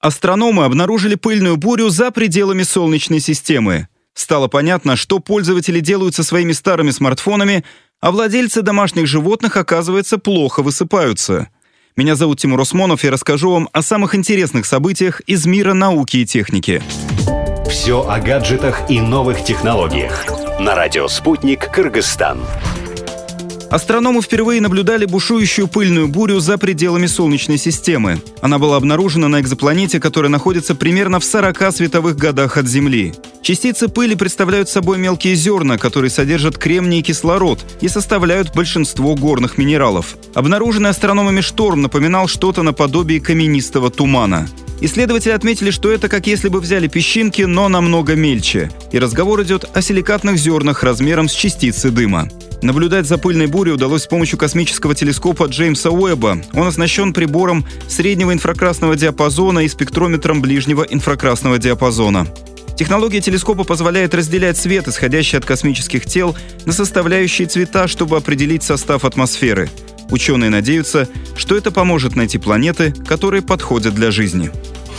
Астрономы обнаружили пыльную бурю за пределами Солнечной системы. Стало понятно, что пользователи делают со своими старыми смартфонами, а владельцы домашних животных, оказывается, плохо высыпаются. Меня зовут Тимур Осмонов, и расскажу вам о самых интересных событиях из мира науки и техники. Все о гаджетах и новых технологиях. На радио «Спутник», Кыргызстан. Астрономы впервые наблюдали бушующую пыльную бурю за пределами Солнечной системы. Она была обнаружена на экзопланете, которая находится примерно в 40 световых годах от Земли. Частицы пыли представляют собой мелкие зерна, которые содержат кремний и кислород и составляют большинство горных минералов. Обнаруженный астрономами шторм напоминал что-то наподобие каменистого тумана. Исследователи отметили, что это как если бы взяли песчинки, но намного мельче. И разговор идет о силикатных зернах размером с частицы дыма. Наблюдать за пыльной бурей удалось с помощью космического телескопа Джеймса Уэбба. Он оснащен прибором среднего инфракрасного диапазона и спектрометром ближнего инфракрасного диапазона. Технология телескопа позволяет разделять свет, исходящий от космических тел, на составляющие цвета, чтобы определить состав атмосферы. Ученые надеются, что это поможет найти планеты, которые подходят для жизни.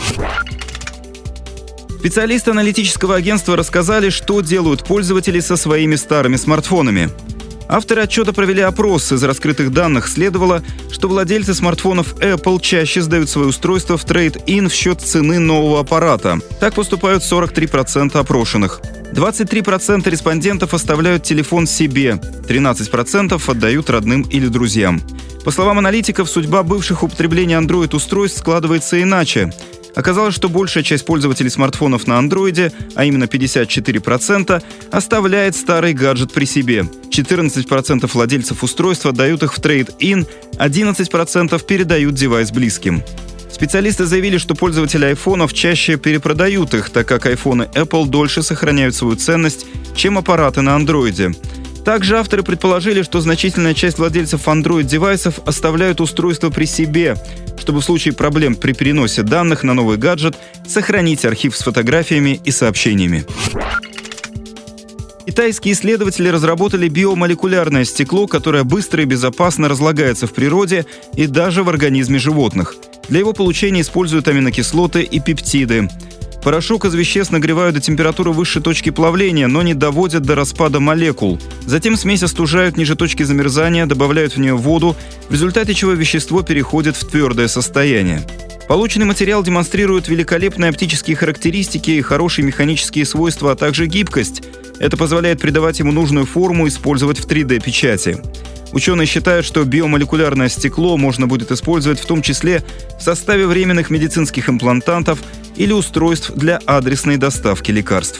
Специалисты аналитического агентства рассказали, что делают пользователи со своими старыми смартфонами. Авторы отчета провели опрос. Из раскрытых данных следовало, что владельцы смартфонов Apple чаще сдают свои устройства в трейд-ин в счет цены нового аппарата. Так поступают 43% опрошенных. 23% респондентов оставляют телефон себе, 13% отдают родным или друзьям. По словам аналитиков, судьба бывших употребления Android-устройств складывается иначе. Оказалось, что большая часть пользователей смартфонов на Android, а именно 54%, оставляет старый гаджет при себе. 14% владельцев устройства отдают их в трейд-ин, 11% передают девайс близким. Специалисты заявили, что пользователи айфонов чаще перепродают их, так как айфоны Apple дольше сохраняют свою ценность, чем аппараты на Android. Также авторы предположили, что значительная часть владельцев Android-девайсов оставляют устройство при себе, чтобы в случае проблем при переносе данных на новый гаджет сохранить архив с фотографиями и сообщениями. Китайские исследователи разработали биомолекулярное стекло, которое быстро и безопасно разлагается в природе и даже в организме животных. Для его получения используют аминокислоты и пептиды. Порошок из веществ нагревают до температуры высшей точки плавления, но не доводят до распада молекул. Затем смесь остужают ниже точки замерзания, добавляют в нее воду, в результате чего вещество переходит в твердое состояние. Полученный материал демонстрирует великолепные оптические характеристики и хорошие механические свойства, а также гибкость. Это позволяет придавать ему нужную форму и использовать в 3D-печати. Ученые считают, что биомолекулярное стекло можно будет использовать в том числе в составе временных медицинских имплантантов или устройств для адресной доставки лекарств.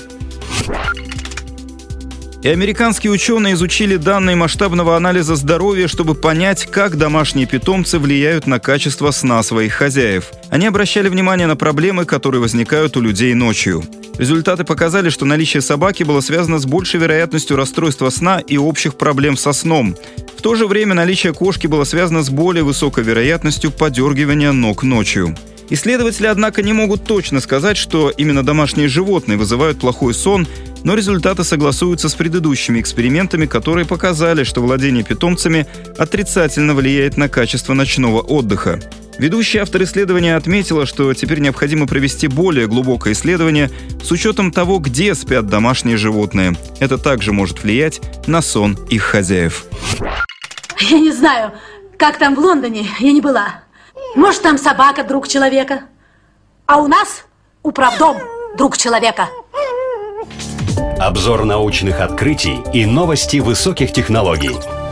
И американские ученые изучили данные масштабного анализа здоровья, чтобы понять, как домашние питомцы влияют на качество сна своих хозяев. Они обращали внимание на проблемы, которые возникают у людей ночью. Результаты показали, что наличие собаки было связано с большей вероятностью расстройства сна и общих проблем со сном. В то же время наличие кошки было связано с более высокой вероятностью подергивания ног ночью. Исследователи, однако, не могут точно сказать, что именно домашние животные вызывают плохой сон, но результаты согласуются с предыдущими экспериментами, которые показали, что владение питомцами отрицательно влияет на качество ночного отдыха. Ведущий автор исследования отметила, что теперь необходимо провести более глубокое исследование с учетом того, где спят домашние животные. Это также может влиять на сон их хозяев. Я не знаю, как там в Лондоне, я не была. Может, там собака друг человека, а у нас управдом друг человека. Обзор научных открытий и новости высоких технологий.